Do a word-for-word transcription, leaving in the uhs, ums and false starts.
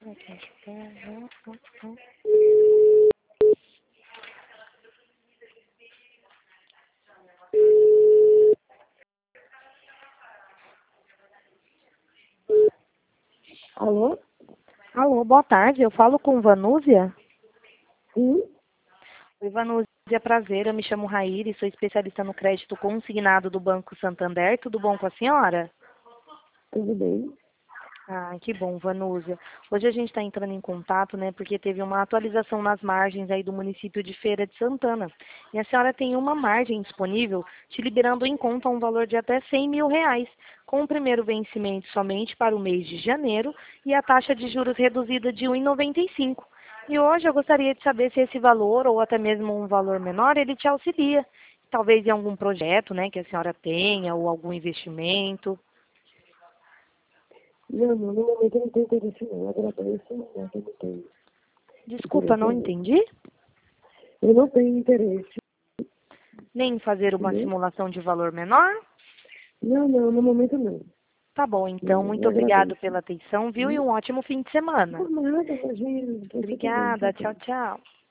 Alô? Alô, boa tarde. Eu falo com Vanúzia? Sim? Oi, Vanúzia, prazer. Eu me chamo Raíra e sou especialista no crédito consignado do Banco Santander. Tudo bom com a senhora? Tudo bem? Ah, que bom, Vanúzia. Hoje a gente está entrando em contato, né, porque teve uma atualização nas margens aí do município de Feira de Santana. E a senhora tem uma margem disponível, te liberando em conta um valor de até cem mil reais, com o primeiro vencimento somente para o mês de janeiro e a taxa de juros reduzida de um vírgula noventa e cinco. E hoje eu gostaria de saber se esse valor, ou até mesmo um valor menor, ele te auxilia. Talvez em algum projeto, né, que a senhora tenha, ou algum investimento. Não, não, no momento eu não tenho interesse não. Eu agradeço, mas eu não tenho Desculpa, interesse não não. entendi. Eu não tenho interesse, Nem fazer uma entendeu? simulação de valor menor? Não, não, no momento não. Tá bom, então, Eu, muito eu obrigado agradeço. pela atenção, viu? E Hum? um ótimo fim de semana. Por nada, imagina. Você também, Obrigada, tchau, tchau. tchau, tchau.